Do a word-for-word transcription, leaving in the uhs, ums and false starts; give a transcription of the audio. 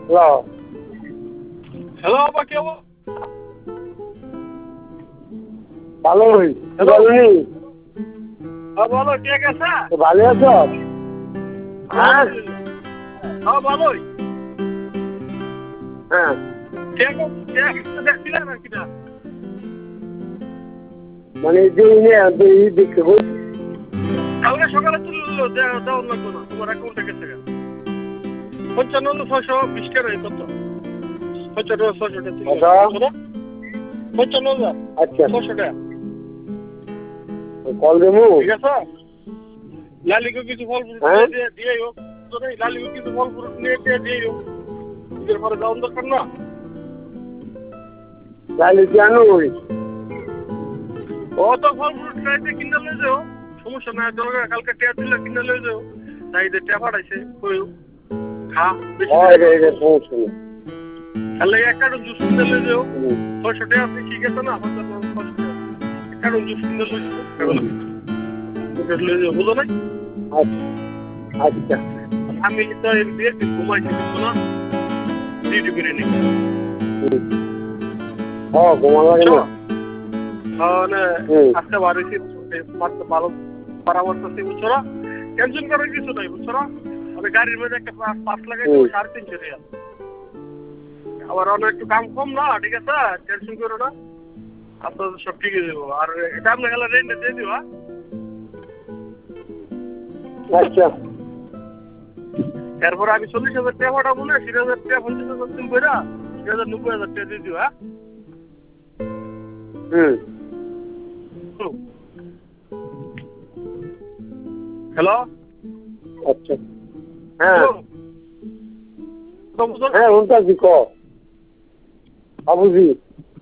hello hello আপা কে বল ভালোই hello বলনি হ্যাঁ বলো কে গেছে ভালো আছো হ্যাঁ হ্যাঁ ভালোই হ্যাঁ কে কে দেখছিলেন আর কিনা মানে যে এই দেখতে বলছি কালকে সকালে তুললো দেওয়ার লাগতো না তোমার অ্যাকাউন্টে গেছে পঞ্চান্ন ছয়শো বিশ টাকা কত পঞ্চান্ন ছয়শো টাকা পঞ্চান্ন হাজার আচ্ছা ছশো টাকা কল দেবো ঠিক আছে লালিকে কিছু ফল ফ্রুট দিয়ে দিয়ে হোক লালিকে কিছু ফল ফ্রুট নিয়ে দিয়ে দিয়ে হোক নিজের পরে যাওয়ার দরকার না লালি কেন ওই ও তো ফল ফ্রুট খাইতে কিনে লয়ে যাও সমস্যা নাই দরকার কালকে টিয়া দিলে কিনে লয়ে যাও তাই যে টিয়া পাঠাইছে কই খা হয় রে রে সমস্যা নেই তাহলে একটা জুস কিনে লয়ে যাও ছয়শো টাকা আপনি ঠিক আছে না একটা জুস কিনে লয়ে যাও লয়ে যাও বুঝো নাই আচ্ছা আমি তো বিয়ের দিন ঘুমাইছি কিন্তু না ডিউটি করে নি হ্যাঁ ঘুমা লাগে না মানে আজকে বাড়িতে মাত্র ভালো পরামর্শ আছে বুঝছরা টেনশন করার কিছু নাই বুঝছরা আমি গাড়ির মধ্যে একটা পাস লাগাই দেবো সাড়ে তিনশো টাকা আবার অনেক একটু দাম কম না ঠিক আছে টেনশন করো না আপনার সব ঠিক হয়ে যাবো আর এটা আপনার গেলে রেন্টে দিয়ে দিবা আচ্ছা এরপরে আমি চল্লিশ হাজার টাকা পাঠাবো না তিন হাজার টাকা পঞ্চাশ হাজার তুমি বইরা তিন হাজার নব্বই হাজার টাকা দিয়ে দিবা হুম হ্যালো আচ্ছা হ্যাঁ হ্যালো হ্যাঁ ওটা কি ক আবুজি